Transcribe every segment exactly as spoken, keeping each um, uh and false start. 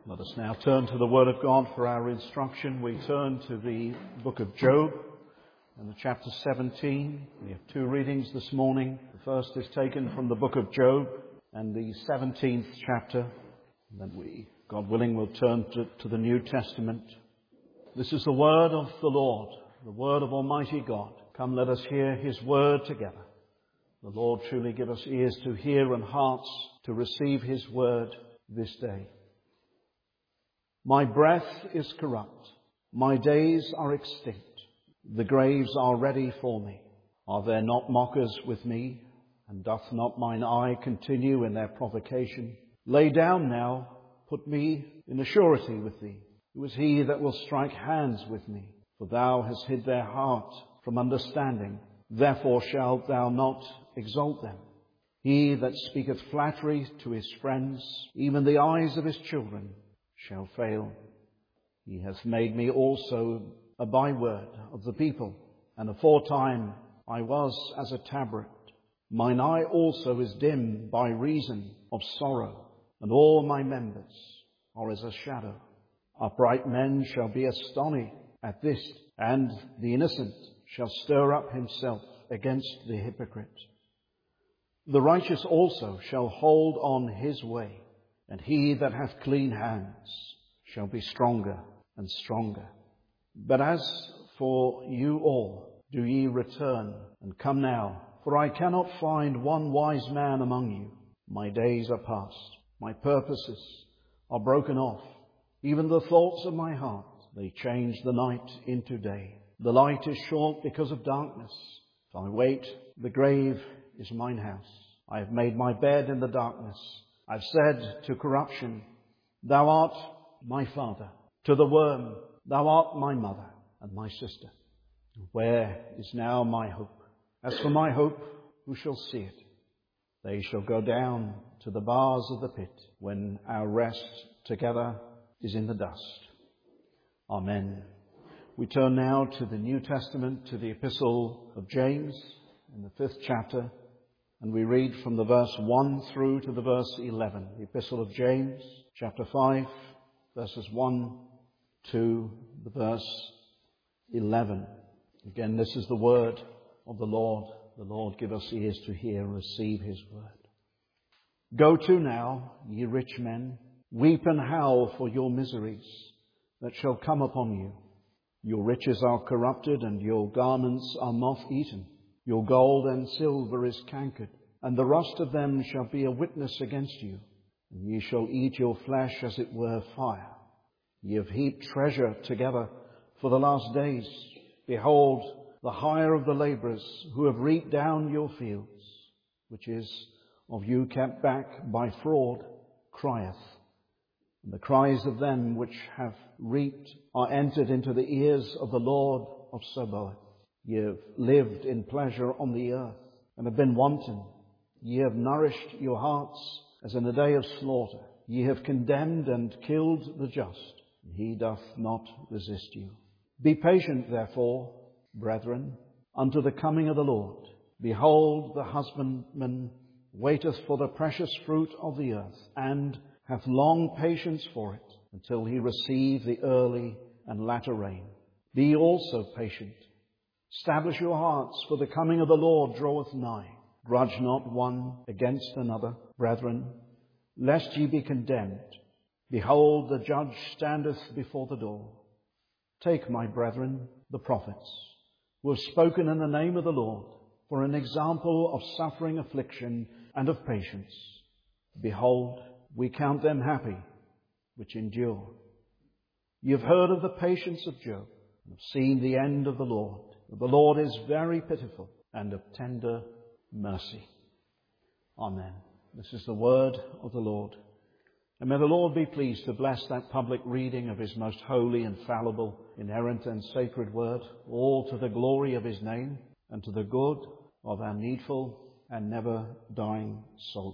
Let us now turn to the Word of God for our instruction. We turn to the book of Job and the chapter seventeen. We have two readings this morning. The first is taken from the book of Job and the seventeenth chapter. And then we, God willing, will turn to, to the New Testament. This is the word of the Lord, the word of Almighty God. Come, let us hear His word together. The Lord truly give us ears to hear and hearts to receive His word this day. My breath is corrupt. My days are extinct. The graves are ready for me. Are there not mockers with me? And doth not mine eye continue in their provocation? Lay down now, put me in a surety with thee. Who is he that will strike hands with me? For thou hast hid their heart from understanding. Therefore shalt thou not exalt them. He that speaketh flattery to his friends, even the eyes of his children, shall fail. He hath made me also a byword of the people, and aforetime I was as a tabret. Mine eye also is dim by reason of sorrow, and all my members are as a shadow. Upright men shall be astonished at this, and the innocent shall stir up himself against the hypocrite. The righteous also shall hold on his way, and he that hath clean hands shall be stronger and stronger. But as for you all, do ye return and come now, for I cannot find one wise man among you. My days are past, my purposes are broken off, even the thoughts of my heart, they change the night into day. The light is short because of darkness. If I wait, the grave is mine house. I have made my bed in the darkness. I've said to corruption, thou art my father. To the worm, thou art my mother and my sister. Where is now my hope? As for my hope, who shall see it? They shall go down to the bars of the pit when our rest together is in the dust. Amen. We turn now to the New Testament, to the Epistle of James in the fifth chapter. And we read from the verse one through to the verse eleven. The Epistle of James, chapter five, verses one to the verse eleven. Again, this is the word of the Lord. The Lord give us ears to hear and receive His word. Go to now, ye rich men, weep and howl for your miseries that shall come upon you. Your riches are corrupted, and your garments are moth-eaten. Your gold and silver is cankered, and the rust of them shall be a witness against you. And ye shall eat your flesh as it were fire. Ye have heaped treasure together for the last days. Behold, the hire of the labourers who have reaped down your fields, which is of you kept back by fraud, crieth. And the cries of them which have reaped are entered into the ears of the Lord of Sabaoth. Ye have lived in pleasure on the earth, and have been wanton. Ye have nourished your hearts as in a day of slaughter. Ye have condemned and killed the just, and he doth not resist you. Be patient, therefore, brethren, unto the coming of the Lord. Behold, the husbandman waiteth for the precious fruit of the earth, and hath long patience for it, until he receive the early and latter rain. Be also patient. Establish your hearts, for the coming of the Lord draweth nigh. Grudge not one against another, brethren, lest ye be condemned. Behold, the judge standeth before the door. Take, my brethren, the prophets, who have spoken in the name of the Lord, for an example of suffering, affliction, and of patience. Behold, we count them happy which endure. Ye have heard of the patience of Job, and have seen the end of the Lord. The Lord is very pitiful and of tender mercy. Amen. This is the word of the Lord. And may the Lord be pleased to bless that public reading of His most holy, infallible, inerrant and sacred word, all to the glory of His name and to the good of our needful and never dying souls.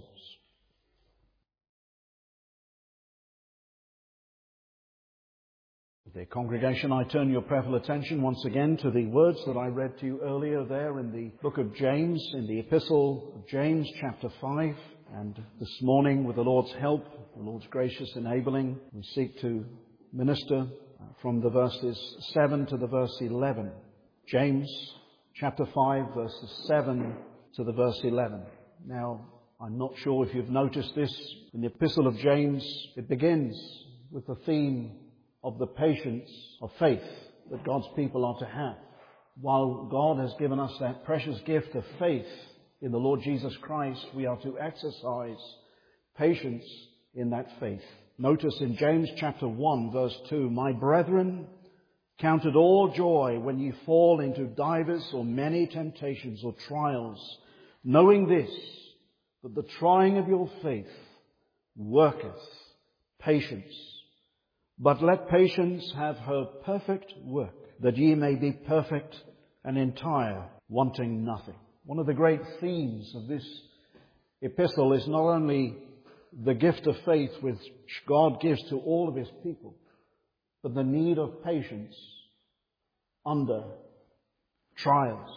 Dear congregation, I turn your prayerful attention once again to the words that I read to you earlier there in the book of James, in the Epistle of James, chapter five, And this morning, with the Lord's help, the Lord's gracious enabling, we seek to minister from the verses seven to the verse eleven. James chapter five, verses seven to the verse eleven. Now, I'm not sure if you've noticed this. In the Epistle of James, it begins with the theme of the patience of faith that God's people are to have. While God has given us that precious gift of faith in the Lord Jesus Christ, we are to exercise patience in that faith. Notice in James chapter one, verse two, "My brethren, count it all joy when ye fall into divers or many temptations or trials, knowing this, that the trying of your faith worketh patience. But let patience have her perfect work, that ye may be perfect and entire, wanting nothing." One of the great themes of this epistle is not only the gift of faith which God gives to all of His people, but the need of patience under trials.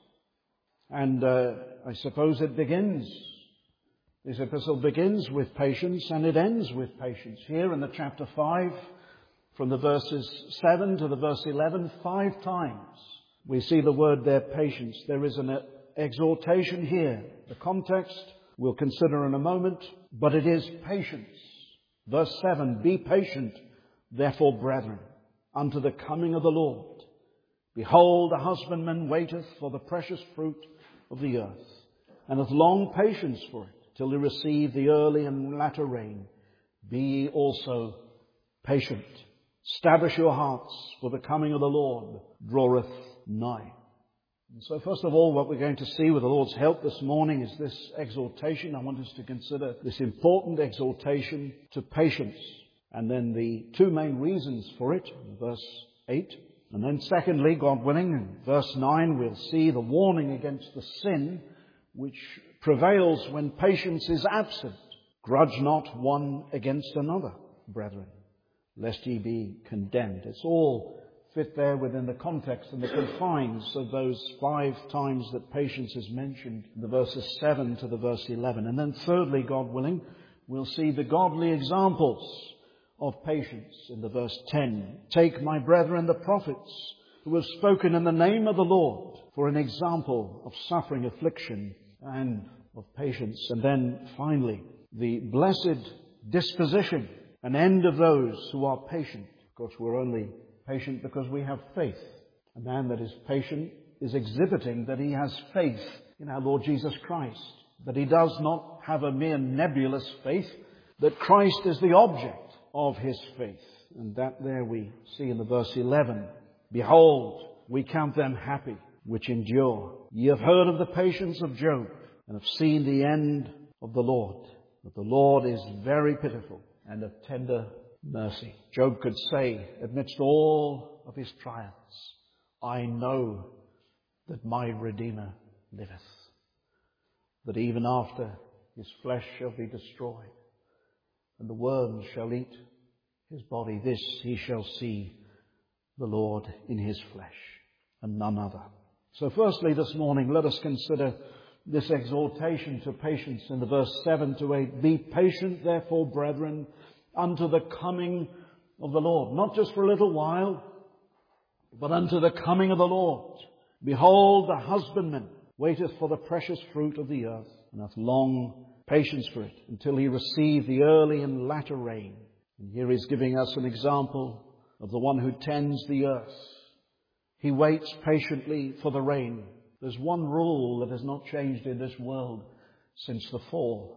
And uh, I suppose it begins, this epistle begins with patience and it ends with patience. Here in the chapter five, from the verses seven to the verse eleven, five times we see the word there, patience. There is an exhortation here. The context we'll consider in a moment, but it is patience. Verse seven, "Be patient, therefore, brethren, unto the coming of the Lord. Behold, the husbandman waiteth for the precious fruit of the earth, and hath long patience for it, till he receive the early and latter rain. Be ye also patient. Establish your hearts, for the coming of the Lord draweth nigh." And so first of all, what we're going to see with the Lord's help this morning is this exhortation. I want us to consider this important exhortation to patience, and then the two main reasons for it, verse eight. And then secondly, God willing, in verse nine, we'll see the warning against the sin which prevails when patience is absent. "Grudge not one against another, brethren, lest ye be condemned." It's all fit there within the context and the confines of those five times that patience is mentioned in the verses seven to the verse eleven. And then thirdly, God willing, we'll see the godly examples of patience in the verse ten. "Take, my brethren, the prophets, who have spoken in the name of the Lord, for an example of suffering, affliction, and of patience." And then finally, the blessed disposition and end of those who are patient. Of course, we're only patient because we have faith. A man that is patient is exhibiting that he has faith in our Lord Jesus Christ, that he does not have a mere nebulous faith, that Christ is the object of his faith. And that there we see in the verse eleven. "Behold, we count them happy which endure. Ye have heard of the patience of Job, and have seen the end of the Lord, that the Lord is very pitiful and of tender mercy." Job could say, amidst all of his trials, "I know that my Redeemer liveth, that even after his flesh shall be destroyed, and the worms shall eat his body, this he shall see the Lord in his flesh, and none other." So firstly this morning, let us consider this exhortation to patience in the verse seven to eight. "Be patient, therefore, brethren, unto the coming of the Lord." Not just for a little while, but unto the coming of the Lord. "Behold, the husbandman waiteth for the precious fruit of the earth, and hath long patience for it, until he receive the early and latter rain." And here he's giving us an example of the one who tends the earth. He waits patiently for the rain. There's one rule that has not changed in this world since the fall,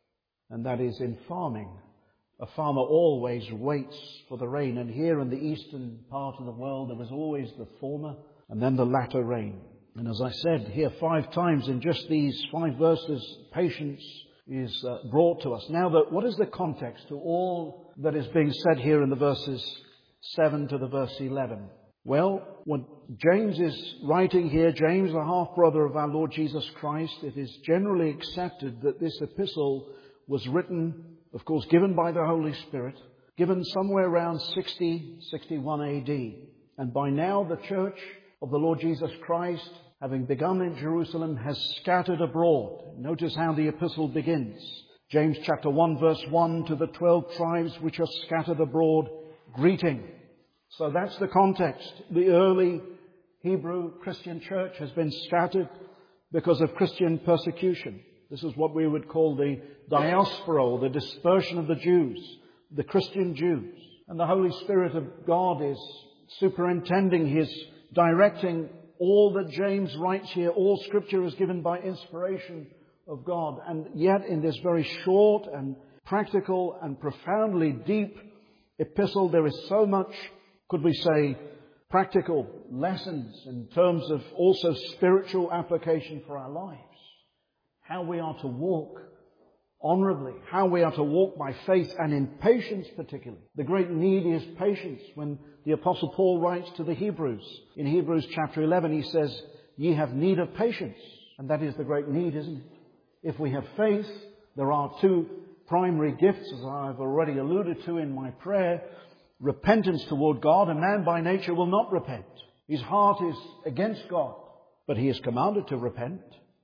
and that is in farming. A farmer always waits for the rain. And here in the eastern part of the world, there was always the former and then the latter rain. And as I said here five times in just these five verses, patience is uh, brought to us. Now, the, what is the context to all that is being said here in the verses seven to the verse eleven? Well, what James is writing here, James, the half-brother of our Lord Jesus Christ, it is generally accepted that this epistle was written, of course, given by the Holy Spirit, given somewhere around sixty, sixty-one A D. And by now the church of the Lord Jesus Christ having begun in Jerusalem, has scattered abroad. Notice how the epistle begins. James chapter one verse one, to the twelve tribes which are scattered abroad, greeting. So that's the context. The early Hebrew Christian church has been scattered because of Christian persecution. This is what we would call the diaspora, or the dispersion of the Jews, the Christian Jews. And the Holy Spirit of God is superintending, He is directing all that James writes here. All Scripture is given by inspiration of God. And yet in this very short and practical and profoundly deep epistle, there is so much, could we say, practical lessons in terms of also spiritual application for our lives. How we are to walk honorably, how we are to walk by faith and in patience particularly. The great need is patience. When the Apostle Paul writes to the Hebrews, in Hebrews chapter eleven, he says, "Ye have need of patience." And that is the great need, isn't it? If we have faith, there are two primary gifts, as I've already alluded to in my prayer. Repentance toward God. A man by nature will not repent. His heart is against God, but he is commanded to repent.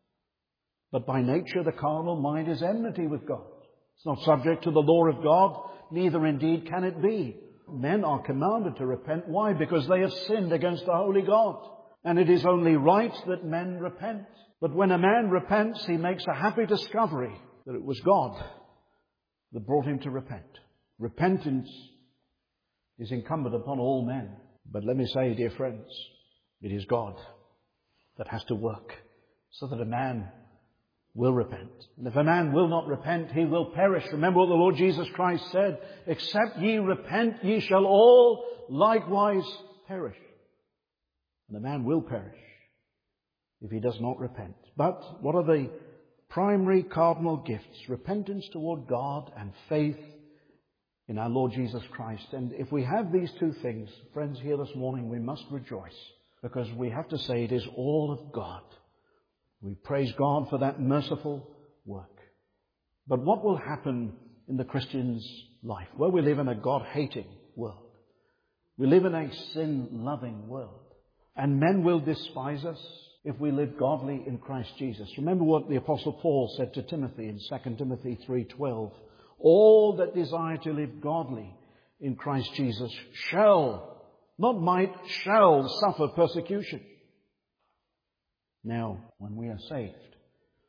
But by nature the carnal mind is enmity with God. It's not subject to the law of God, neither indeed can it be. Men are commanded to repent. Why? Because they have sinned against the holy God. And it is only right that men repent. But when a man repents, he makes a happy discovery that it was God that brought him to repent. Repentance is incumbent upon all men. But let me say, dear friends, it is God that has to work so that a man will repent. And if a man will not repent, he will perish. Remember what the Lord Jesus Christ said, "Except ye repent, ye shall all likewise perish." And a man will perish if he does not repent. But what are the primary cardinal gifts? Repentance toward God and faith in our Lord Jesus Christ. And if we have these two things, friends, here this morning, we must rejoice, because we have to say it is all of God. We praise God for that merciful work. But what will happen in the Christian's life? Well, we live in a God-hating world. We live in a sin-loving world. And men will despise us if we live godly in Christ Jesus. Remember what the Apostle Paul said to Timothy in Second Timothy three twelve. "All that desire to live godly in Christ Jesus shall," not might, shall suffer persecution. Now, when we are saved,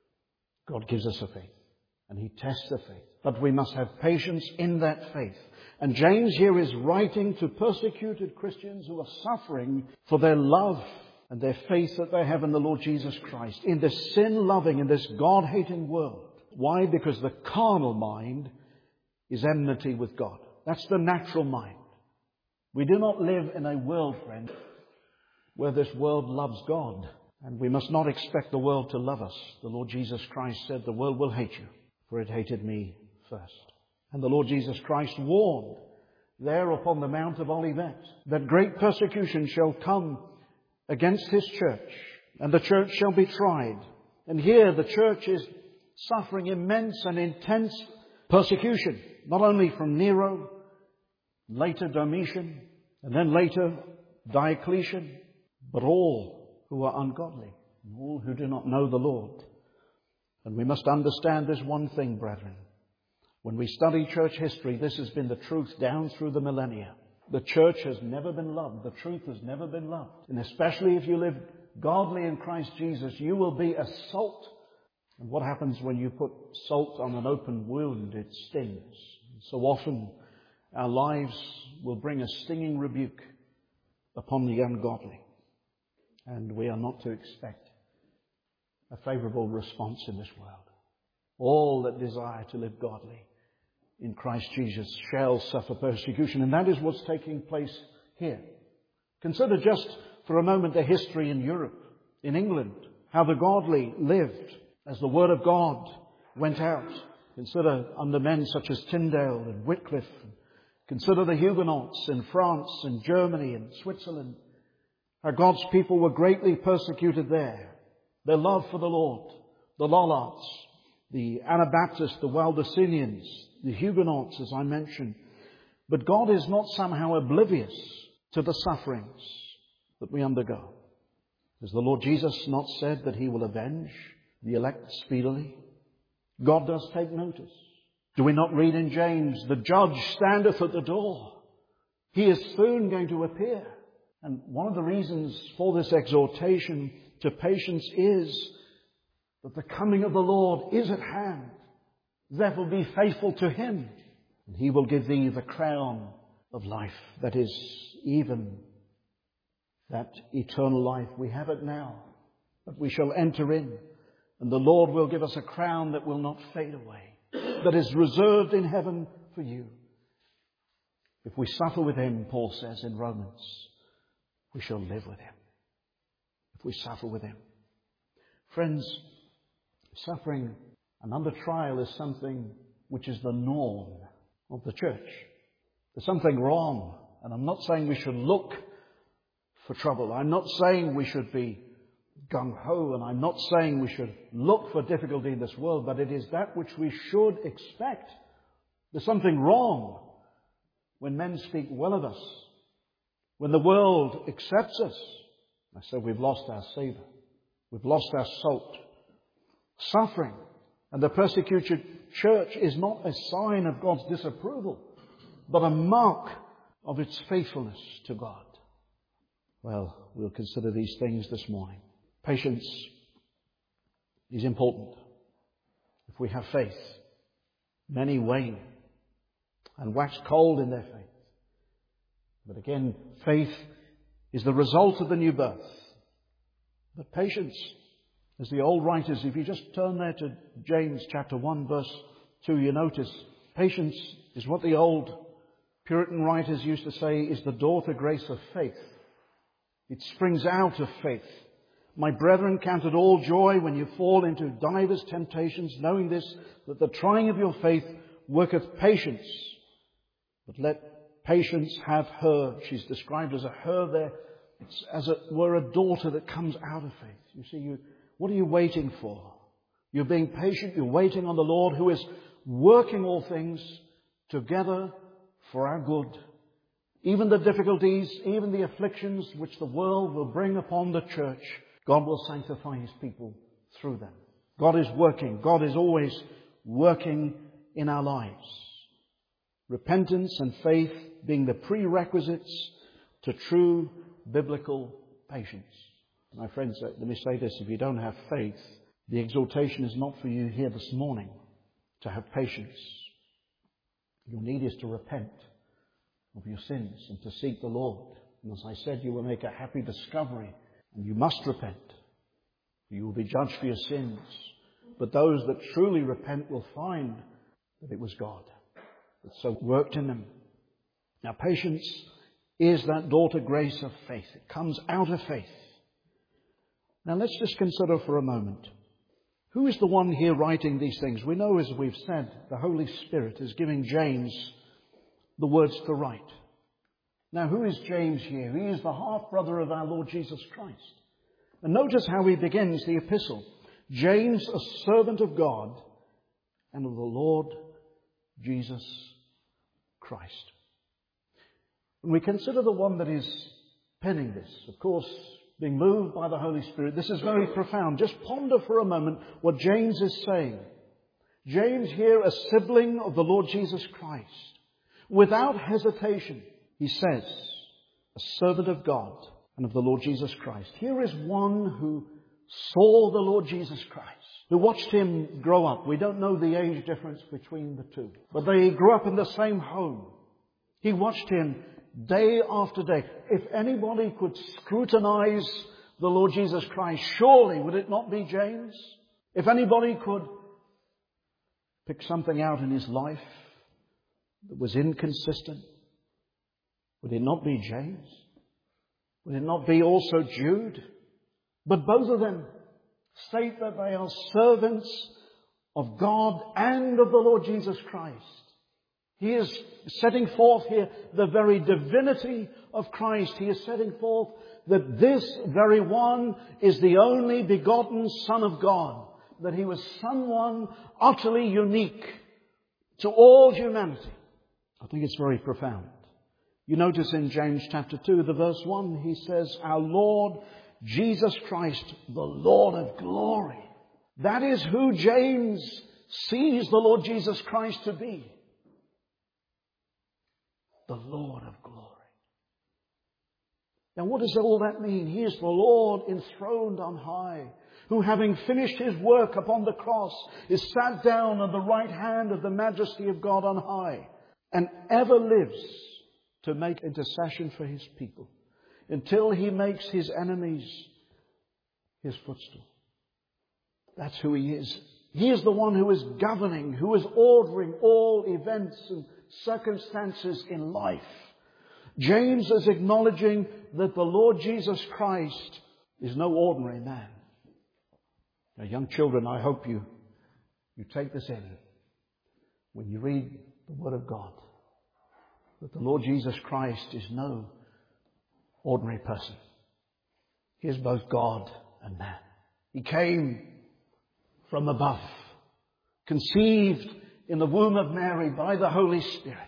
God gives us a faith, and He tests the faith. But we must have patience in that faith. And James here is writing to persecuted Christians who are suffering for their love and their faith that they have in the Lord Jesus Christ, in this sin-loving, in this God-hating world. Why? Because the carnal mind is enmity with God. That's the natural mind. We do not live in a world, friend, where this world loves God. And we must not expect the world to love us. The Lord Jesus Christ said, "The world will hate you, for it hated me first." And the Lord Jesus Christ warned there upon the Mount of Olivet that great persecution shall come against His church, and the church shall be tried. And here the church is suffering immense and intense persecution, not only from Nero, later Domitian, and then later Diocletian, but all who are ungodly, and all who do not know the Lord. And we must understand this one thing, brethren. When we study church history, this has been the truth down through the millennia. The church has never been loved. The truth has never been loved. And especially if you live godly in Christ Jesus, you will be a salt. And what happens when you put salt on an open wound? It stings. So often our lives will bring a stinging rebuke upon the ungodly. And we are not to expect a favourable response in this world. All that desire to live godly in Christ Jesus shall suffer persecution. And that is what's taking place here. Consider just for a moment the history in Europe, in England, how the godly lived as the Word of God went out. Consider under men such as Tyndale and Wycliffe. Consider the Huguenots in France and Germany and Switzerland. How God's people were greatly persecuted there. Their love for the Lord, the Lollards, the Anabaptists, the Waldecinians, the Huguenots, as I mentioned. But God is not somehow oblivious to the sufferings that we undergo. Has the Lord Jesus not said that he will avenge the elect speedily? God does take notice. Do we not read in James, the judge standeth at the door. He is soon going to appear. And one of the reasons for this exhortation to patience is that the coming of the Lord is at hand. Therefore be faithful to him, and he will give thee the crown of life. That is, even that eternal life. We have it now, but we shall enter in, and the Lord will give us a crown that will not fade away, that is reserved in heaven for you. If we suffer with him, Paul says in Romans, we shall live with him. If we suffer with him. Friends, suffering and under trial is something which is the norm of the church. There's something wrong, and I'm not saying we should look for trouble. I'm not saying we should be gung-ho, and I'm not saying we should look for difficulty in this world, but it is that which we should expect. There's something wrong when men speak well of us, when the world accepts us. I said we've lost our savour. We've lost our salt. Suffering and the persecuted church is not a sign of God's disapproval, but a mark of its faithfulness to God. Well, we'll consider these things this morning. Patience is important. If we have faith, many wane and wax cold in their faith. But again, faith is the result of the new birth. But patience, as the old writers, if you just turn there to James chapter one, verse two, you notice patience is what the old Puritan writers used to say is the daughter grace of faith. It springs out of faith. My brethren, count it all joy when you fall into divers temptations, knowing this, that the trying of your faith worketh patience. But let patience have her. She's described as a her there. It's as it were a daughter that comes out of faith. You see, you, what are you waiting for? You're being patient. You're waiting on the Lord, who is working all things together for our good. Even the difficulties, even the afflictions which the world will bring upon the church, God will sanctify his people through them. God is working. God is always working in our lives. Repentance and faith being the prerequisites to true biblical patience. My friends, let me say this. If you don't have faith, the exhortation is not for you here this morning to have patience. Your need is to repent of your sins and to seek the Lord. And as I said, you will make a happy discovery, and you must repent. You will be judged for your sins. But those that truly repent will find that it was God that so worked in them. Now, patience is that daughter grace of faith. It comes out of faith. Now, let's just consider for a moment, who is the one here writing these things? We know, as we've said, the Holy Spirit is giving James the words to write. Now, who is James here? He is the half-brother of our Lord Jesus Christ. And notice how he begins the epistle. James, a servant of God and of the Lord Jesus Christ. When we consider the one that is penning this, of course, being moved by the Holy Spirit, this is very profound. Just ponder for a moment what James is saying. James here, a sibling of the Lord Jesus Christ. Without hesitation, he says, a servant of God and of the Lord Jesus Christ. Here is one who saw the Lord Jesus Christ, who watched him grow up. We don't know the age difference between the two, but they grew up in the same home. He watched him day after day. If anybody could scrutinize the Lord Jesus Christ, surely would it not be James? If anybody could pick something out in his life that was inconsistent, would it not be James? Would it not be also Jude? But both of them state that they are servants of God and of the Lord Jesus Christ. He is setting forth here the very divinity of Christ. He is setting forth that this very one is the only begotten Son of God, that he was someone utterly unique to all humanity. I think it's very profound. You notice in James chapter two, the verse one, he says, our Lord Jesus Christ, the Lord of glory. That is who James sees the Lord Jesus Christ to be. The Lord of glory. Now what does all that mean? He is the Lord enthroned on high, who having finished his work upon the cross is sat down on the right hand of the majesty of God on high, and ever lives to make intercession for his people, until he makes his enemies his footstool. That's who he is. He is the one who is governing, who is ordering all events and circumstances in life. James is acknowledging that the Lord Jesus Christ is no ordinary man. Now, young children, I hope you, you take this in when you read the Word of God, that the Lord Jesus Christ is no ordinary person. He is both God and man. He came from above, conceived in the womb of Mary by the Holy Spirit.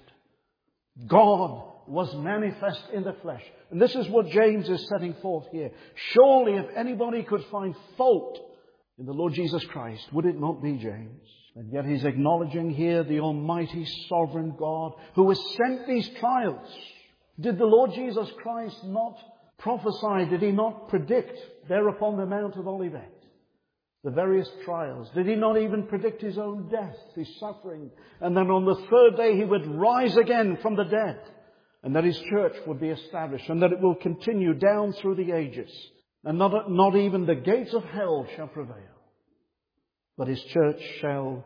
God was manifest in the flesh. And this is what James is setting forth here. Surely if anybody could find fault in the Lord Jesus Christ, would it not be James? And yet he's acknowledging here the almighty sovereign God who has sent these trials. Did the Lord Jesus Christ not prophesy? Did he not predict there upon the Mount of Olivet the various trials? Did he not even predict his own death, his suffering? And then on the third day he would rise again from the dead, and that his church would be established, and that it will continue down through the ages. And not, not even the gates of hell shall prevail, but his church shall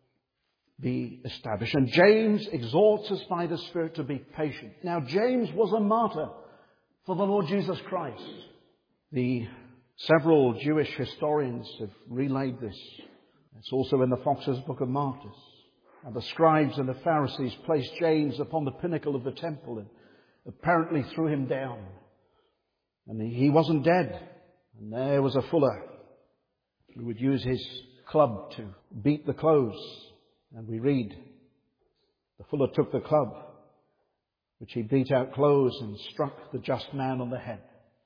be established. And James exhorts us by the Spirit to be patient. Now, James was a martyr for the Lord Jesus Christ. The several Jewish historians have relayed this. It's also in the Fox's Book of Martyrs. And the scribes and the Pharisees placed James upon the pinnacle of the temple and apparently threw him down. And he wasn't dead. And there was a fuller who would use his club to beat the clothes. And we read, the fuller took the club, which he beat out clothes, and struck the just man on the head.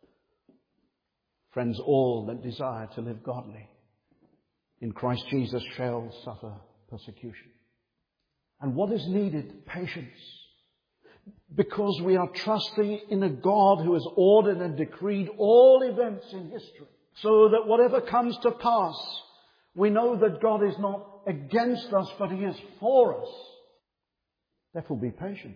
Friends, all that desire to live godly in Christ Jesus shall suffer persecution. And what is needed? Patience. Because we are trusting in a God who has ordered and decreed all events in history, so that whatever comes to pass, we know that God is not against us, but he is for us. Therefore, be patient.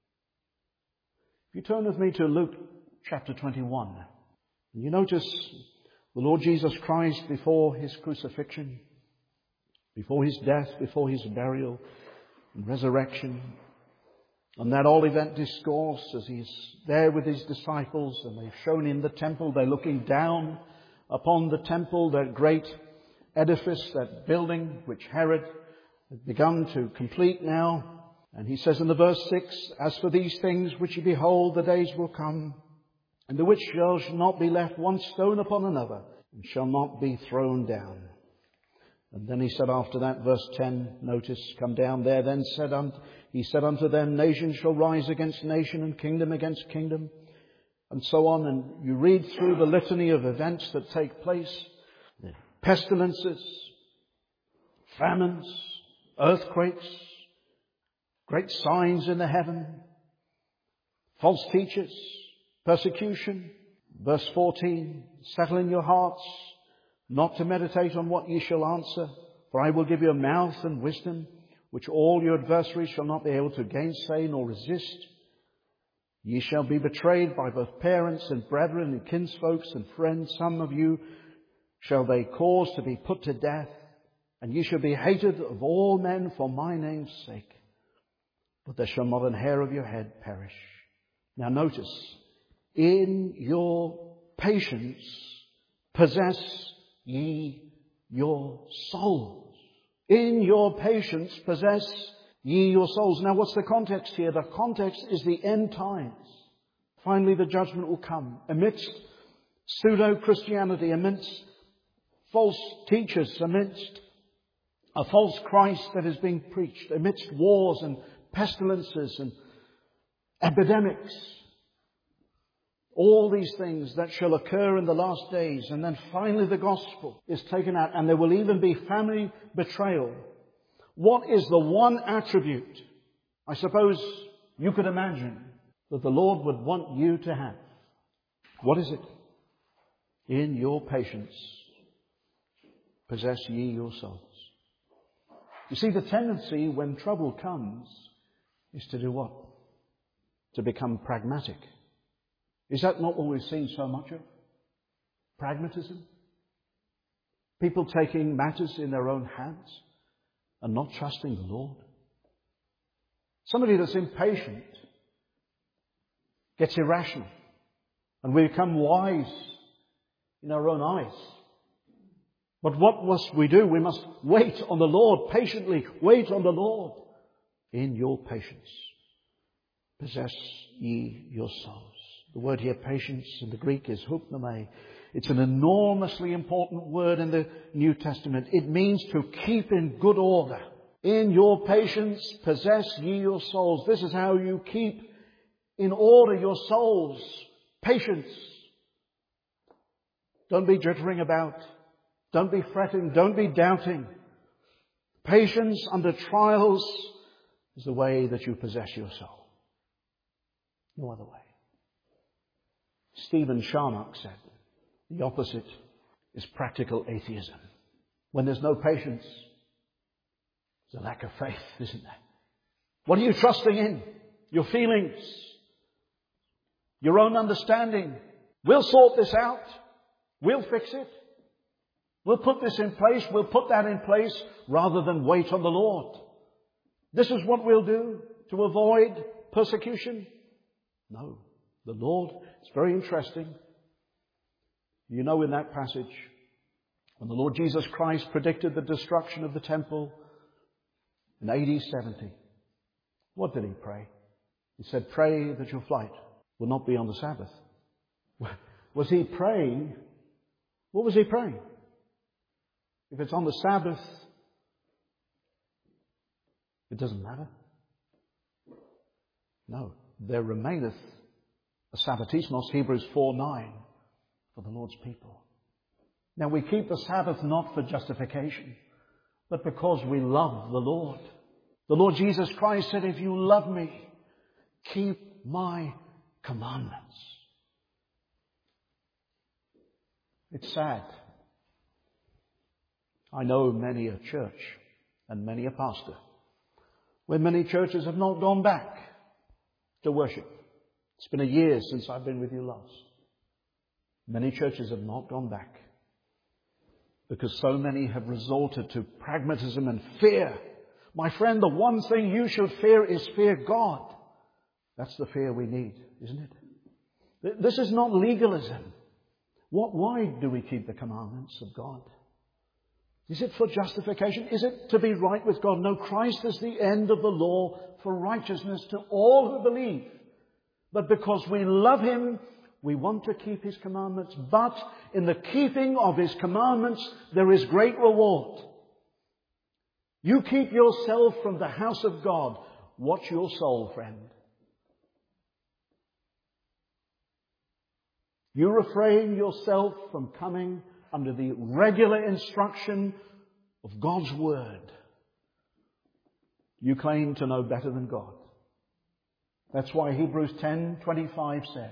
If you turn with me to Luke chapter twenty-one, and you notice the Lord Jesus Christ before his crucifixion, before his death, before his burial and resurrection, on that all-event discourse as he's there with his disciples, and they've shown him the temple. They're looking down upon the temple, that great edifice, that building which Herod had begun to complete now. And he says in the verse six, as for these things which you behold, the days will come, and the which shall not be left one stone upon another, and shall not be thrown down. And then he said after that, verse ten, notice, come down there, then said unto, he said unto them, nation shall rise against nation, and kingdom against kingdom, and so on. And you read through the litany of events that take place, the pestilences, famines, earthquakes, great signs in the heaven, false teachers, persecution. Verse fourteen, settle in your hearts not to meditate on what ye shall answer, for I will give you a mouth and wisdom, which all your adversaries shall not be able to gainsay nor resist. Ye shall be betrayed by both parents and brethren and kinsfolks and friends. Some of you shall they cause to be put to death, and ye shall be hated of all men for my name's sake. But there shall not an hair of your head perish. Now notice, in your patience possess ye your souls. In your patience possess ye your souls. Now what's the context here? The context is the end times. Finally the judgment will come. Amidst pseudo-Christianity, amidst false teachers, amidst a false Christ that is being preached, amidst wars and pestilences and epidemics, All these things that shall occur in the last days, and then finally the gospel is taken out, and there will even be family betrayal. What is the one attribute, I suppose you could imagine, that the Lord would want you to have? What is it? In your patience, possess ye your souls. You see, the tendency when trouble comes is to do what? To become pragmatic. Is that not what we've seen so much of? Pragmatism? People taking matters in their own hands and not trusting the Lord. Somebody that's impatient gets irrational, and we become wise in our own eyes. But what must we do? We must wait on the Lord patiently. Wait on the Lord. In your patience, possess ye your souls. The word here, patience, in the Greek is hupnomai. It's an enormously important word in the New Testament. It means to keep in good order. In your patience, possess ye your souls. This is how you keep in order your souls. Patience. Don't be jittering about. Don't be fretting. Don't be doubting. Patience under trials is the way that you possess your soul. No other way. Stephen Charnock said, the opposite is practical atheism. When there's no patience, there's a lack of faith, isn't there? What are you trusting in? Your feelings? Your own understanding? We'll sort this out. We'll fix it. We'll put this in place. We'll put that in place rather than wait on the Lord. This is what we'll do to avoid persecution. No. The Lord, it's very interesting. You know, in that passage, when the Lord Jesus Christ predicted the destruction of the temple in A D seventy, what did he pray? He said, pray that your flight will not be on the Sabbath. Was he praying? What was he praying? If it's on the Sabbath, it doesn't matter. No, there remaineth a Sabbatismos, Hebrews four nine, for the Lord's people. Now we keep the Sabbath not for justification, but because we love the Lord. The Lord Jesus Christ said, if you love me, keep my commandments. It's sad. I know many a church and many a pastor where many churches have not gone back to worship. It's been a year since I've been with you last. Many churches have not gone back because so many have resorted to pragmatism and fear. My friend, the one thing you should fear is fear God. That's the fear we need, isn't it? This is not legalism. What, why do we keep the commandments of God? Is it for justification? Is it to be right with God? No, Christ is the end of the law for righteousness to all who believe. But because we love Him, we want to keep His commandments. But in the keeping of His commandments, there is great reward. You keep yourself from the house of God. Watch your soul, friend. You refrain yourself from coming under the regular instruction of God's Word. You claim to know better than God. That's why Hebrews ten twenty-five says,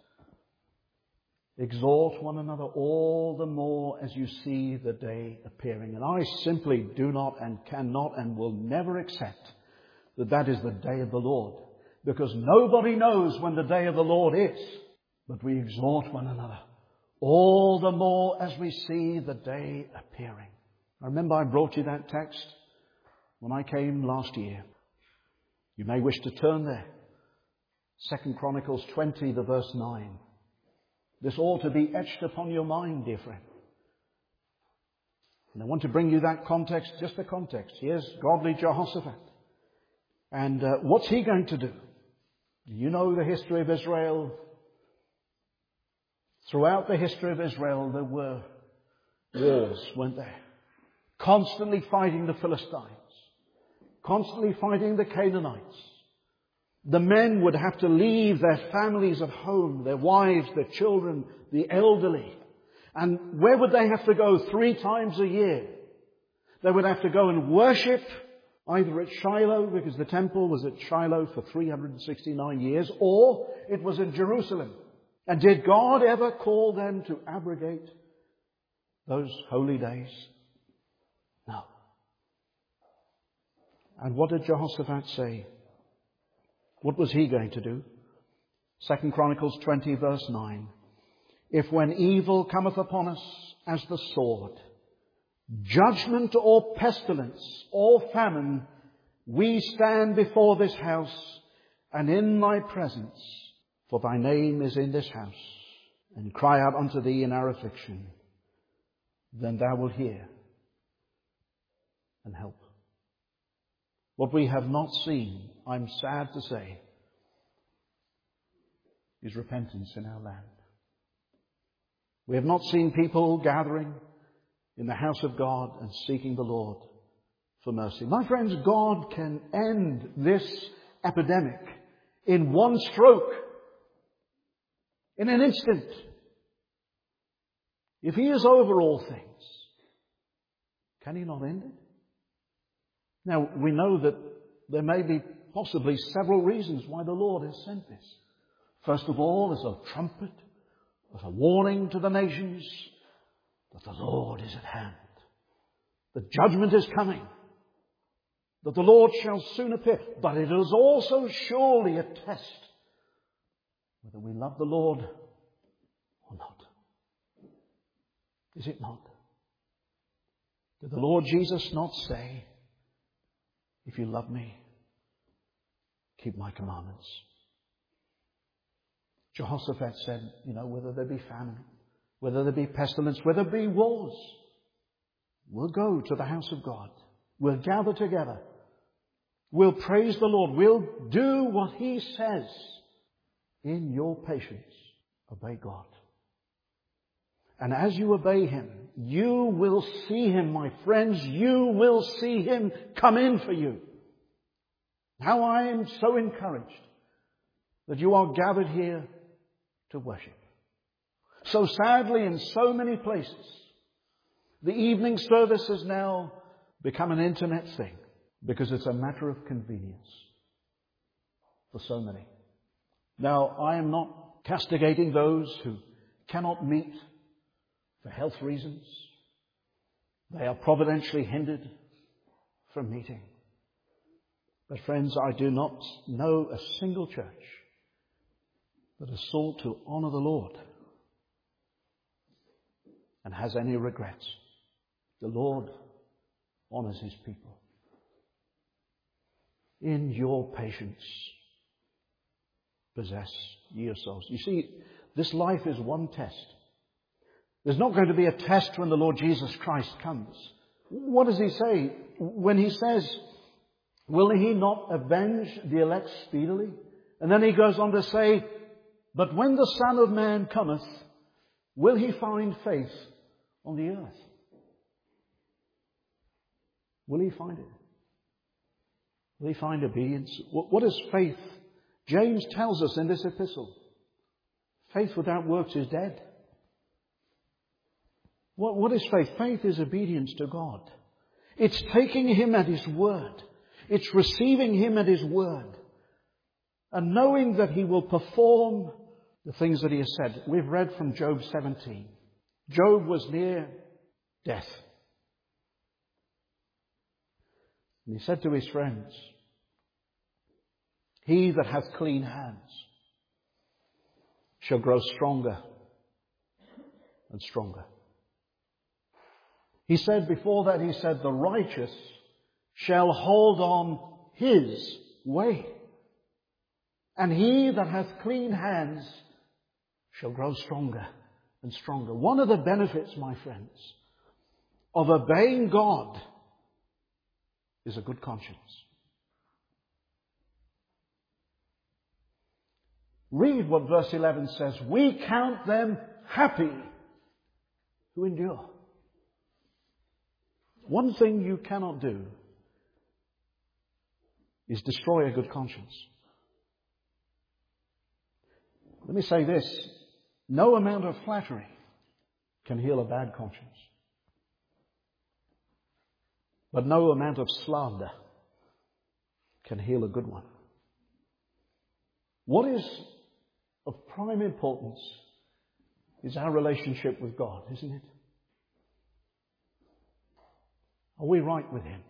exhort one another all the more as you see the day appearing. And I simply do not and cannot and will never accept that that is the day of the Lord. Because nobody knows when the day of the Lord is. But we exhort one another all the more as we see the day appearing. I remember I brought you that text when I came last year. You may wish to turn there. Second Chronicles twenty, the verse nine. This ought to be etched upon your mind, dear friend. And I want to bring you that context, just the context. Here's godly Jehoshaphat. And uh, what's he going to do? You know the history of Israel. Throughout the history of Israel, there were wars, weren't there? Constantly fighting the Philistines. Constantly fighting the Canaanites. The men would have to leave their families at home, their wives, their children, the elderly. And where would they have to go three times a year? They would have to go and worship either at Shiloh, because the temple was at Shiloh for three hundred sixty-nine years, or it was in Jerusalem. And did God ever call them to abrogate those holy days? No. And what did Jehoshaphat say? What was he going to do? Second Chronicles twenty verse nine. If when evil cometh upon us as the sword, judgment or pestilence or famine, we stand before this house and in thy presence, for thy name is in this house, and cry out unto thee in our affliction, then thou wilt hear and help. What we have not seen, I'm sad to say, is repentance in our land. We have not seen people gathering in the house of God and seeking the Lord for mercy. My friends, God can end this epidemic in one stroke, in an instant. If He is over all things, can He not end it? Now, we know that there may be possibly several reasons why the Lord has sent this. First of all, as a trumpet, as a warning to the nations that the Lord is at hand. The judgment is coming. That the Lord shall soon appear. But it is also surely a test whether we love the Lord or not. Is it not? Did the Lord Jesus not say, if you love me, keep my commandments? Jehoshaphat said, you know, whether there be famine, whether there be pestilence, whether there be wars, we'll go to the house of God. We'll gather together. We'll praise the Lord. We'll do what He says. In your patience, obey God. And as you obey Him, you will see Him, my friends. You will see Him come in for you. How I am so encouraged that you are gathered here to worship. So sadly, in so many places, the evening service has now become an internet thing because it's a matter of convenience for so many. Now, I am not castigating those who cannot meet for health reasons. They are providentially hindered from meeting. But friends, I do not know a single church that has sought to honour the Lord and has any regrets. The Lord honours His people. In your patience, possess ye yourselves. You see, this life is one test. There's not going to be a test when the Lord Jesus Christ comes. What does He say? When He says, will He not avenge the elect speedily? And then He goes on to say, but when the Son of Man cometh, will He find faith on the earth? Will He find it? Will He find obedience? What is faith? James tells us in this epistle, faith without works is dead. What, what is faith? Faith is obedience to God. It's taking Him at His word. It's receiving Him at His word. And knowing that He will perform the things that He has said. We've read from Job seventeen. Job was near death. And he said to his friends, he that hath clean hands shall grow stronger and stronger. He said before that, he said, the righteous shall hold on his way. And he that hath clean hands shall grow stronger and stronger. One of the benefits, my friends, of obeying God is a good conscience. Read what verse eleven says. We count them happy who endure. One thing you cannot do is destroy a good conscience. Let me say this. No amount of flattery can heal a bad conscience. But no amount of slander can heal a good one. What is of prime importance is our relationship with God, isn't it? Are we right with Him?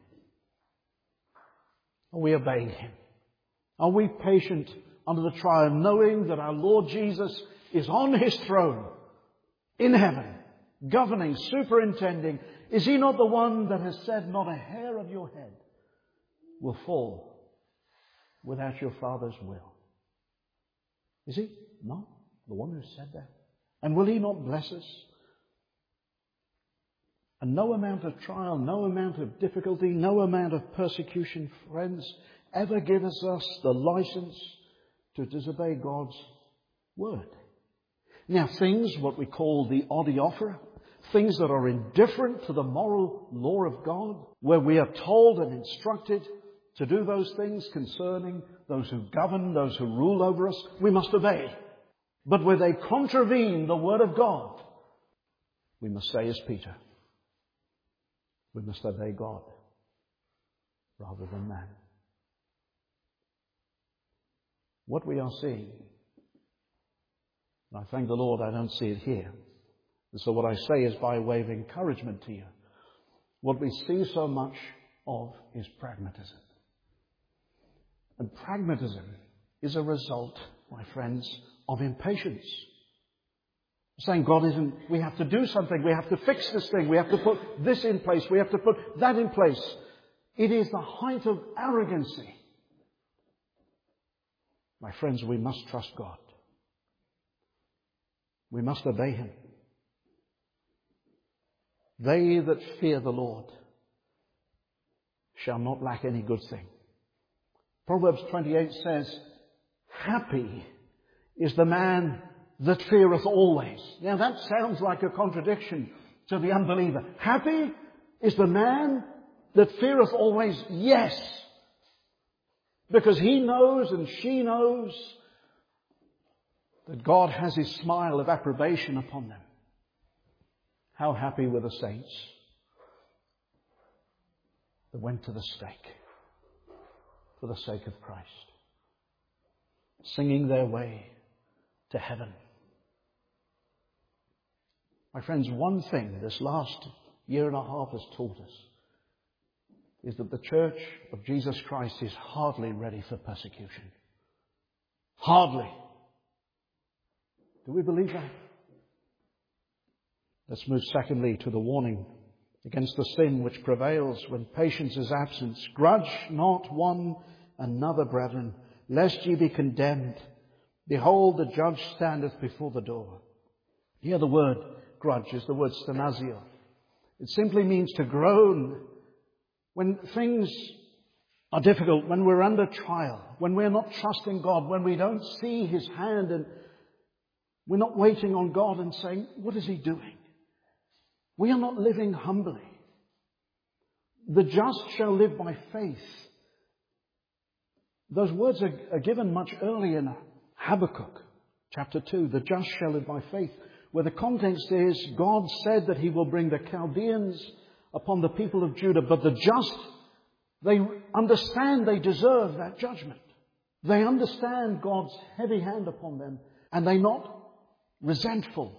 Are we obeying Him? Are we patient under the trial, knowing that our Lord Jesus is on His throne in heaven, governing, superintending? Is He not the one that has said, not a hair of your head will fall without your Father's will? Is He not the one who said that? And will He not bless us? And no amount of trial, no amount of difficulty, no amount of persecution, friends, ever gives us the license to disobey God's word. Now, things, what we call the adiaphora, things that are indifferent to the moral law of God, where we are told and instructed to do those things concerning those who govern, those who rule over us, we must obey. But where they contravene the word of God, we must say as Peter, we must obey God rather than man. What we are seeing, and I thank the Lord I don't see it here, and so what I say is by way of encouragement to you. What we see so much of is pragmatism. And pragmatism is a result, my friends, of impatience. Saying God isn't, we have to do something, we have to fix this thing, we have to put this in place, we have to put that in place. It is the height of arrogancy. My friends, we must trust God. We must obey Him. They that fear the Lord shall not lack any good thing. Proverbs twenty-eight says, happy is the man that feareth always. Now that sounds like a contradiction to the unbeliever. Happy is the man that feareth always, yes. Because he knows and she knows that God has His smile of approbation upon them. How happy were the saints that went to the stake for the sake of Christ, singing their way to heaven. My friends, one thing this last year and a half has taught us is that the Church of Jesus Christ is hardly ready for persecution. Hardly. Do we believe that? Let's move secondly to the warning against the sin which prevails when patience is absent. Grudge not one another, brethren, lest ye be condemned. Behold, the judge standeth before the door. Here the word grudge is the word stenazio. It simply means to groan when things are difficult, when we're under trial, when we're not trusting God, when we don't see His hand and we're not waiting on God and saying, what is He doing? We are not living humbly. The just shall live by faith. Those words are, are given much earlier in Habakkuk chapter two. The just shall live by faith. Where the context is, God said that He will bring the Chaldeans upon the people of Judah. But the just, they understand they deserve that judgment. They understand God's heavy hand upon them. And they're not resentful.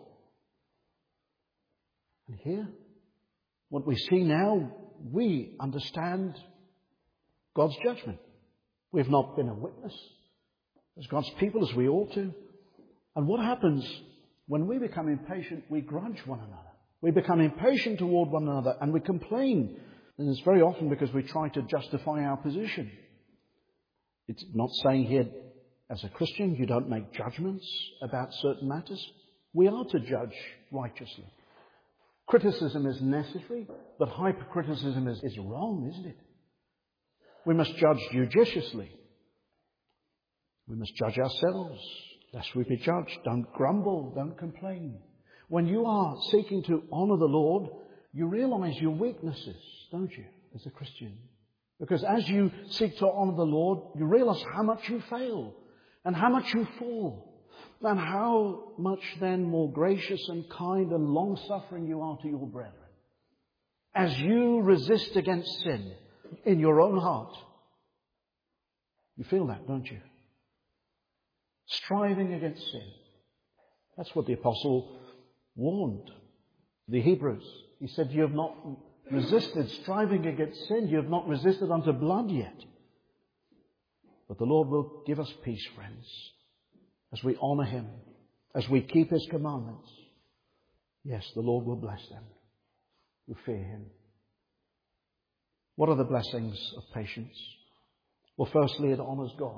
And here, what we see now, we understand God's judgment. We've not been a witness as God's people as we ought to. And what happens when we become impatient? We grudge one another. We become impatient toward one another and we complain. And it's very often because we try to justify our position. It's not saying here, as a Christian, you don't make judgments about certain matters. We are to judge righteously. Criticism is necessary, but hypercriticism is, is wrong, isn't it? We must judge judiciously. We must judge ourselves, lest we be judged. Don't grumble, don't complain. When you are seeking to honour the Lord, you realise your weaknesses, don't you, as a Christian? Because as you seek to honour the Lord, you realise how much you fail and how much you fall. then how much then more gracious and kind and long-suffering you are to your brethren, as you resist against sin in your own heart. You feel that, don't you? Striving against sin. That's what the apostle warned the Hebrews. He said, you have not resisted, striving against sin. You have not resisted unto blood yet. But the Lord will give us peace, friends, as we honor Him, as we keep His commandments. Yes, the Lord will bless them who fear Him. What are the blessings of patience? Well, firstly, it honors God.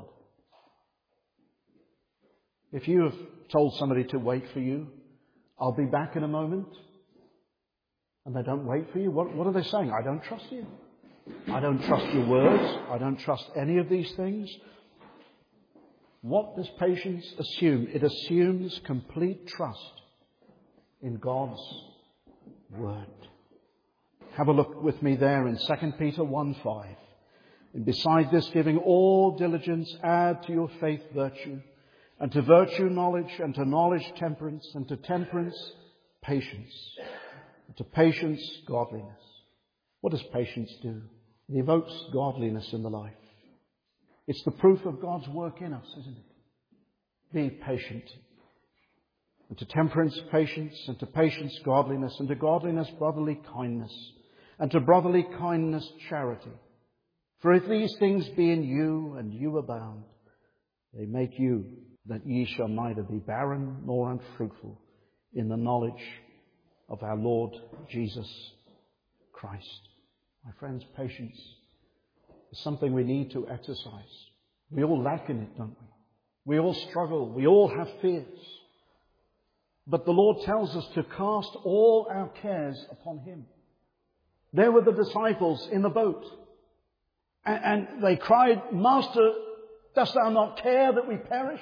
If you have told somebody to wait for you, I'll be back in a moment, and they don't wait for you, what, what are they saying? I don't trust you. I don't trust your words. I don't trust any of these things. What does patience assume? It assumes complete trust in God's Word. Have a look with me there in Second Peter one five. And beside this, giving all diligence, add to your faith virtue, and to virtue knowledge, and to knowledge temperance, and to temperance patience, and to patience godliness. What does patience do? It evokes godliness in the life. It's the proof of God's work in us, isn't it? Be patient. And to temperance patience, and to patience godliness, and to godliness brotherly kindness, and to brotherly kindness charity. For if these things be in you, and you abound, they make you that ye shall neither be barren nor unfruitful in the knowledge of our Lord Jesus Christ. My friends, patience is something we need to exercise. We all lack in it, don't we? We all struggle. We all have fears. But the Lord tells us to cast all our cares upon Him. There were the disciples in the boat. And, and they cried, Master, dost thou not care that we perish?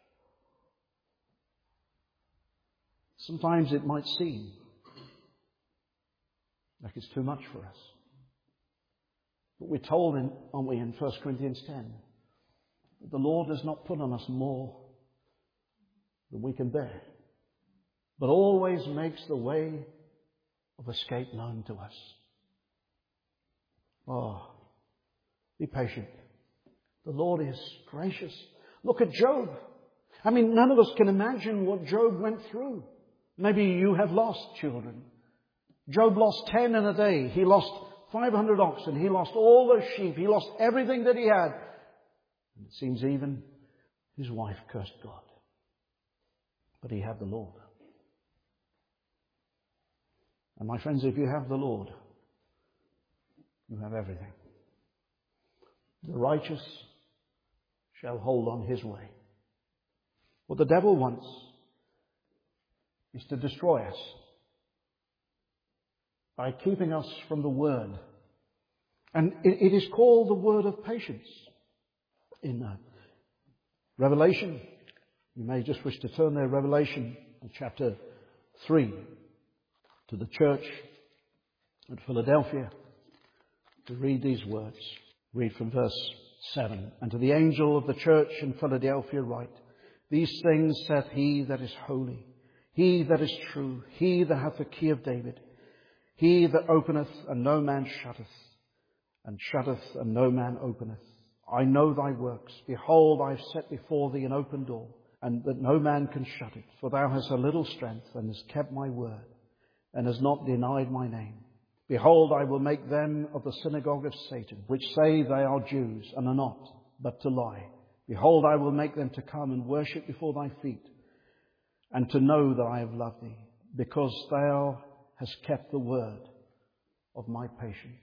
Sometimes it might seem like it's too much for us. But we're told, in, aren't we, in First Corinthians ten, that the Lord does not put on us more than we can bear, but always makes the way of escape known to us. Oh, be patient. The Lord is gracious. Look at Job. I mean, none of us can imagine what Job went through. Maybe you have lost children. Job lost ten in a day. He lost five hundred oxen. He lost all those sheep. He lost everything that he had. And it seems even his wife cursed God. But he had the Lord. And my friends, if you have the Lord, you have everything. The righteous shall hold on His way. What the devil wants is to destroy us by keeping us from the Word. And it, it is called the word of patience. In uh, Revelation, you may just wish to turn there, Revelation chapter three, to the church at Philadelphia, to read these words. Read from verse seven. And to the angel of the church in Philadelphia write, These things saith He that is holy, He that is true, He that hath the key of David, He that openeth and no man shutteth, and shutteth and no man openeth. I know thy works. Behold, I have set before thee an open door, and that no man can shut it. For thou hast a little strength, and hast kept my word, and hast not denied my name. Behold, I will make them of the synagogue of Satan, which say they are Jews, and are not, but to lie. Behold, I will make them to come and worship before thy feet, and to know that I have loved thee, because thou hast kept the word of my patience.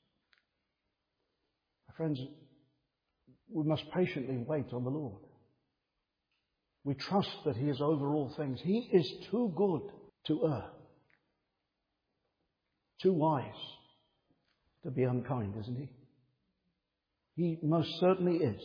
My friends, we must patiently wait on the Lord. We trust that He is over all things. He is too good to err, too wise to be unkind, isn't He? He most certainly is.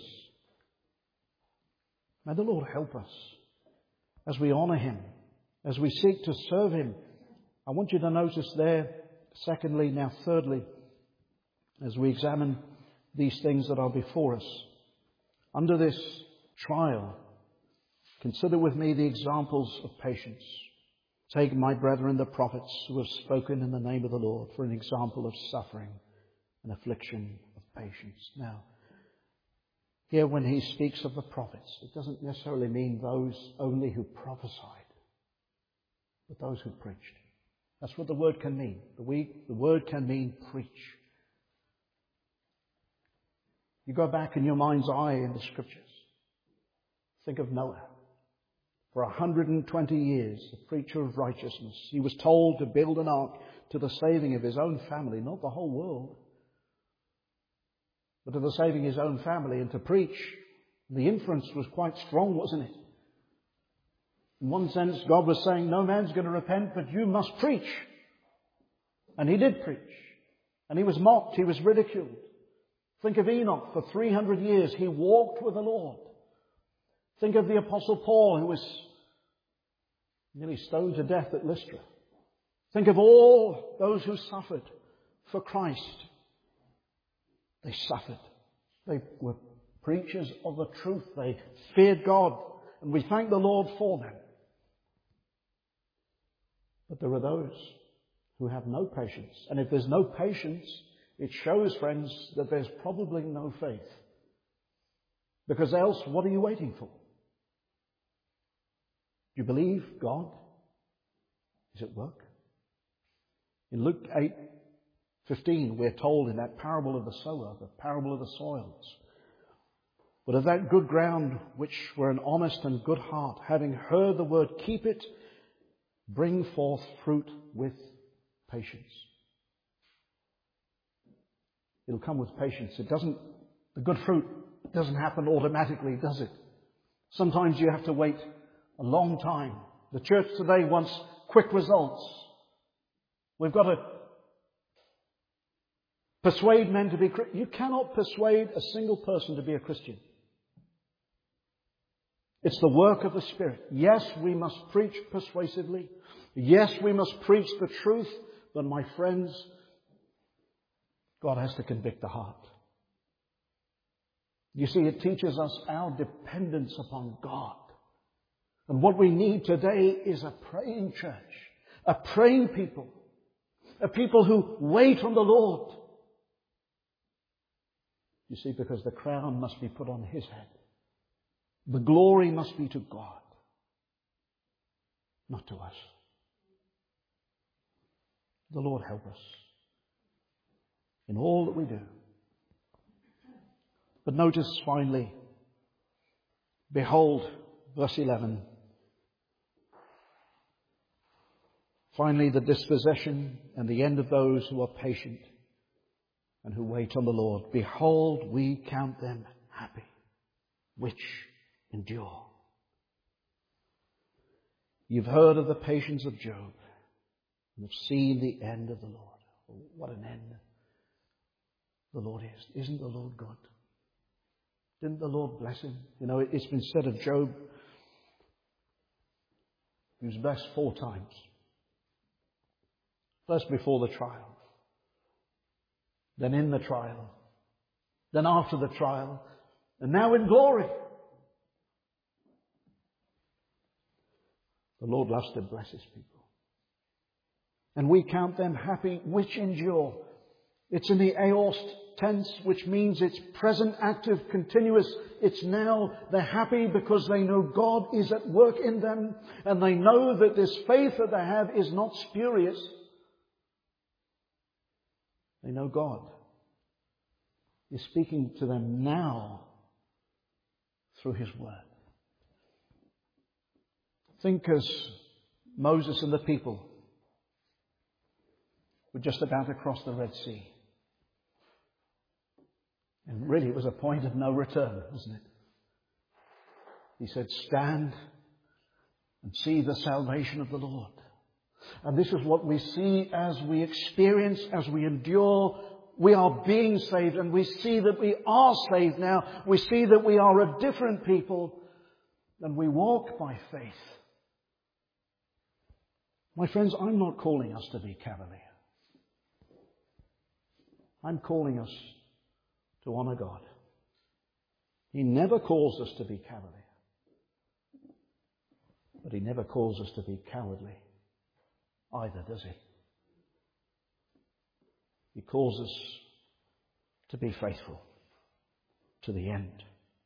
May the Lord help us as we honour Him, as we seek to serve Him. I want you to notice there, secondly, now thirdly, as we examine these things that are before us, under this trial, Consider with me the examples of patience. Take my brethren the prophets who have spoken in the name of the Lord for an example of suffering and affliction of patience. Now, here when he speaks of the prophets, it doesn't necessarily mean those only who prophesied, but those who preached. That's what the word can mean. The, we, the word can mean preach. You go back in your mind's eye in the Scriptures. Think of Noah. For one hundred twenty years, a preacher of righteousness. He was told to build an ark to the saving of his own family, not the whole world, but to the saving of his own family, and to preach. The inference was quite strong, wasn't it? In one sense, God was saying, no man's going to repent, but you must preach. And he did preach. And he was mocked, he was ridiculed. Think of Enoch. For three hundred years, he walked with the Lord. Think of the Apostle Paul, who was nearly stoned to death at Lystra. Think of all those who suffered for Christ. They suffered. They were preachers of the truth. They feared God. And we thank the Lord for them. But there are those who have no patience. And if there's no patience, it shows, friends, that there's probably no faith. Because else, what are you waiting for? Do you believe God is at work? In Luke eight fifteen, we're told in that parable of the sower, the parable of the soils, but of that good ground which were an honest and good heart, having heard the word, keep it, bring forth fruit with patience. It'll come with patience. It doesn't, the good fruit doesn't happen automatically, does it? Sometimes you have to wait a long time. The church today wants quick results. We've got to persuade men to be Christian. You cannot persuade a single person to be a Christian. It's the work of the Spirit. Yes, we must preach persuasively. Yes, we must preach the truth. But my friends, God has to convict the heart. You see, it teaches us our dependence upon God. And what we need today is a praying church, a praying people, a people who wait on the Lord. You see, because the crown must be put on His head. The glory must be to God, not to us. The Lord help us in all that we do. But notice finally, behold, verse eleven. Finally, the dispossession and the end of those who are patient and who wait on the Lord. Behold, we count them happy, which endure. You've heard of the patience of Job and have seen the end of the Lord. Oh, what an end the Lord is. Isn't the Lord good? Didn't the Lord bless him? You know, it's been said of Job, he was blessed four times. First before the trial, then in the trial, then after the trial, and now in glory. The Lord loves to bless His people. And we count them happy which endure. It's in the aorist tense, which means it's present, active, continuous. It's now. They're happy because they know God is at work in them, and they know that this faith that they have is not spurious. They know God is speaking to them now through His Word. Think as Moses and the people were just about to cross the Red Sea. And really it was a point of no return, wasn't it? He said, stand and see the salvation of the Lord. And this is what we see as we experience, as we endure. We are being saved, and we see that we are saved now. We see that we are a different people, and we walk by faith. My friends, I'm not calling us to be cavalier. I'm calling us to honour God. He never calls us to be cavalier. But he never calls us to be cowardly either, does he? He calls us to be faithful to the end.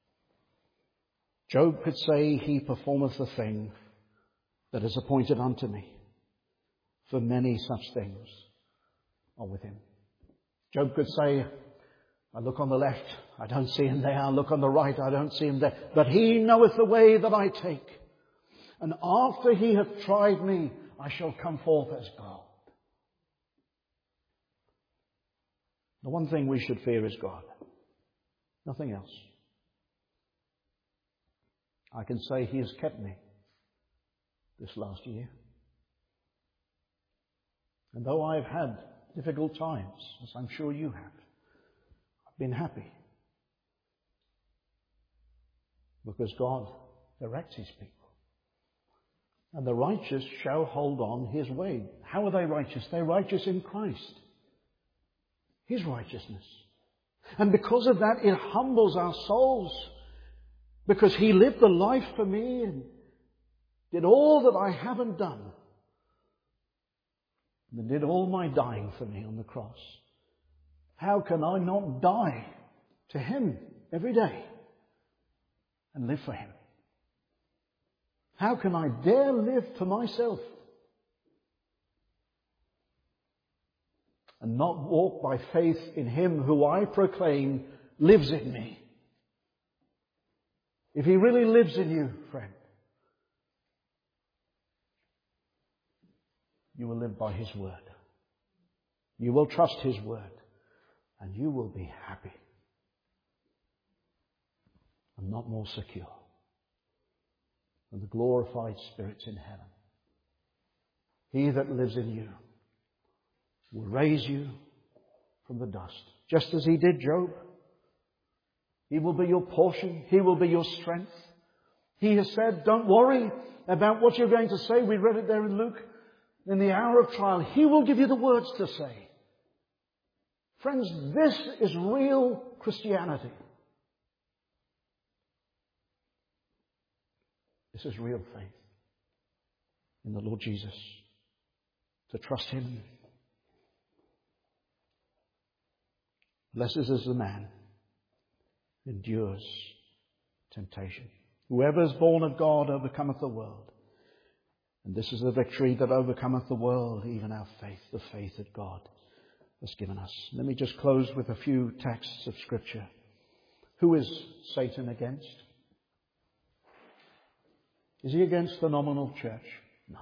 Job could say, He performeth the thing that is appointed unto me, for many such things are with him. Job could say, I look on the left, I don't see him there. I look on the right, I don't see him there. But he knoweth the way that I take. And after he hath tried me, I shall come forth as gold. The one thing we should fear is God. Nothing else. I can say He has kept me this last year. And though I've had difficult times, as I'm sure you have, I've been happy. Because God directs His people. And the righteous shall hold on His way. How are they righteous? They're righteous in Christ. His righteousness. And because of that, it humbles our souls. Because He lived the life for me and did all that I haven't done. And did all my dying for me on the cross. How can I not die to Him every day and live for Him? How can I dare live for myself and not walk by faith in Him who I proclaim lives in me? If He really lives in you, friend, you will live by His word. You will trust His word, and you will be happy and not more secure than the glorified spirits in heaven. He that lives in you will raise you from the dust, just as He did Job. He will be your portion. He will be your strength. He has said, don't worry about what you're going to say. We read it there in Luke. In the hour of trial, He will give you the words to say. Friends, this is real Christianity. This is real faith in the Lord Jesus. To trust Him. Blessed is the man who endures temptation. Whoever is born of God overcometh the world. And this is the victory that overcometh the world, even our faith, the faith that God has given us. Let me just close with a few texts of Scripture. Who is Satan against? Is he against the nominal church? No.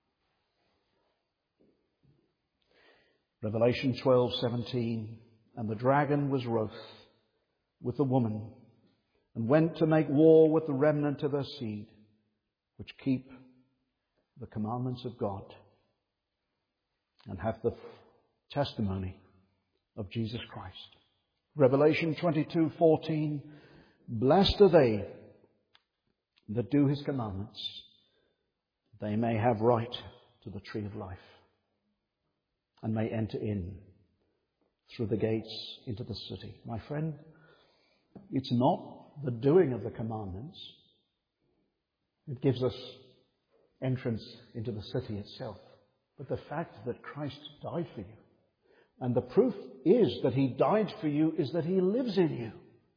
Revelation twelve seventeen. And the dragon was wroth with the woman, and went to make war with the remnant of her seed, which keep the commandments of God, and have the testimony of Jesus Christ. Revelation twenty-two fourteen. Blessed are they that do His commandments, they may have right to the tree of life, and may enter in through the gates into the city. My friend, it's not the doing of the commandments that gives us entrance into the city itself, but the fact that Christ died for you. And the proof is that He died for you is that He lives in you.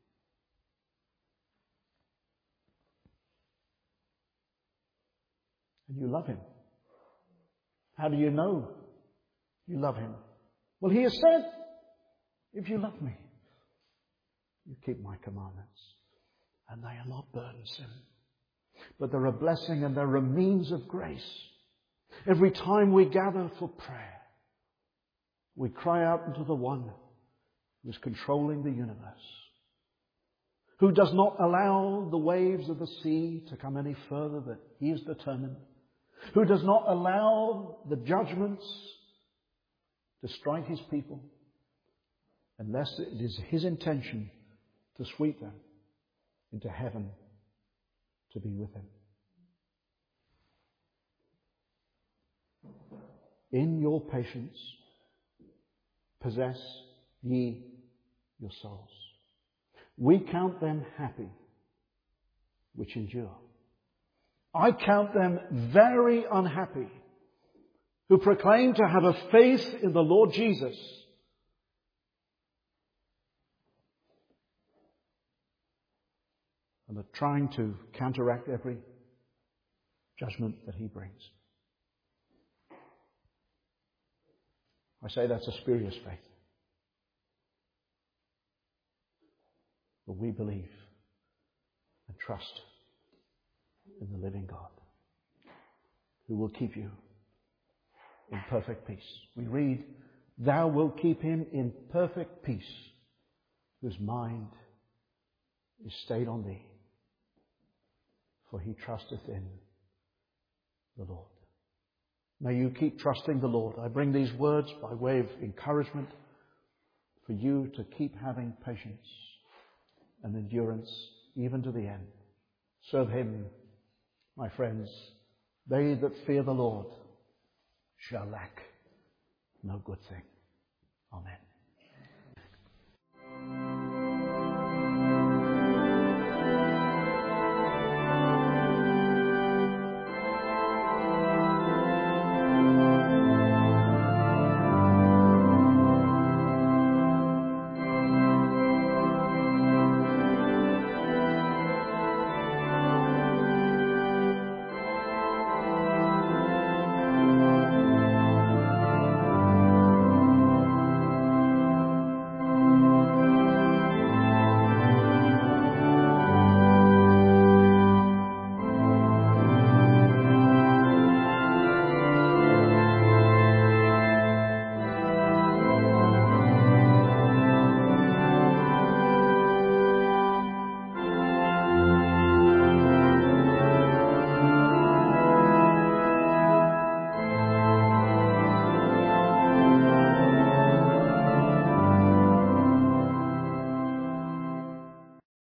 And you love Him. How do you know you love Him? Well, He has said, if you love me, you keep my commandments. And they are not burdensome, but they're a blessing and they're a means of grace. Every time we gather for prayer, we cry out unto the one who is controlling the universe, who does not allow the waves of the sea to come any further than He is determined, who does not allow the judgments to strike His people, unless it is His intention to sweep them into heaven to be with Him. In your patience, possess ye your souls. We count them happy which endure. I count them very unhappy who proclaim to have a faith in the Lord Jesus, and are trying to counteract every judgment that he brings. I say that's a spurious faith. But we believe and trust in the living God, who will keep you in perfect peace. We read, "Thou wilt keep him in perfect peace, whose mind is stayed on thee, for he trusteth in the Lord." May you keep trusting the Lord. I bring these words by way of encouragement for you to keep having patience and endurance even to the end. Serve him, my friends. They that fear the Lord shall lack no good thing. Amen.